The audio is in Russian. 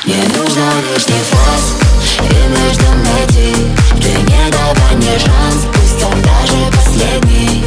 Не нужно лишних фраз, и между найти. Ты не давай мне шанс, пусть он даже последний.